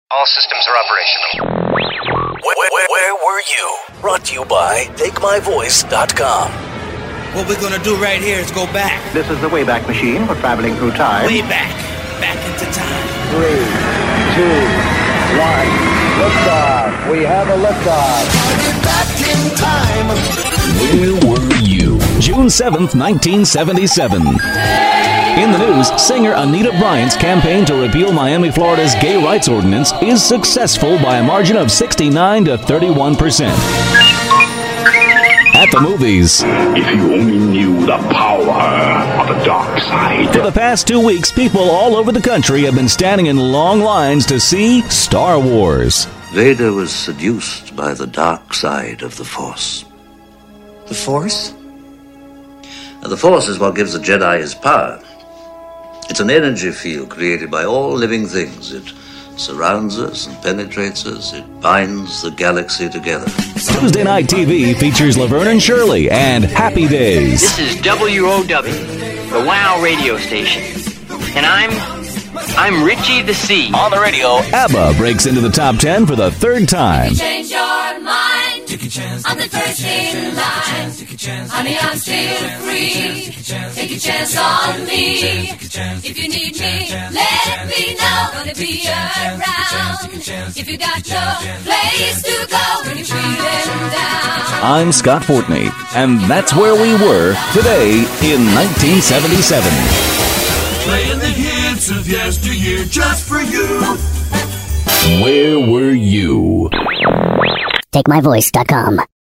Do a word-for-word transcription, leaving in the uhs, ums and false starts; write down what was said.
All systems are operational. Where, where, where were you? Brought to you by take my voice dot com. What we're gonna do right here is go back. This is the Wayback Machine for traveling through time. Way back. Back into time. Three, two, one. Liftoff. We have a liftoff. Back in time. Where were you? June seventh, nineteen seventy-seven. In the news, singer Anita Bryant's campaign to repeal Miami, Florida's gay rights ordinance is successful by a margin of sixty-nine to thirty-one percent. At the movies. If you only knew the power of the dark side. For the past two weeks, people all over the country have been standing in long lines to see Star Wars. Vader was seduced by the dark side of the Force. The Force? Now, the Force is what gives the Jedi his power. It's an energy field created by all living things. It surrounds us and penetrates us. It binds the galaxy together. Tuesday Night T V features Laverne and Shirley and Happy Days. This is W O W, the WOW radio station. And I'm... I'm Richie the Sea. On the radio, ABBA breaks into the top ten for the third time. Change your mind. I'm the first in line. Honey, I'm still free. Take a chance on me. If you need me, let me know. Gonna be around. If you got no place to go when you're feeling down. I'm Scott Fortney, and that's where we were today in nineteen seventy-seven. Playing the hits of yesteryear just for you. Where were you? take my voice dot com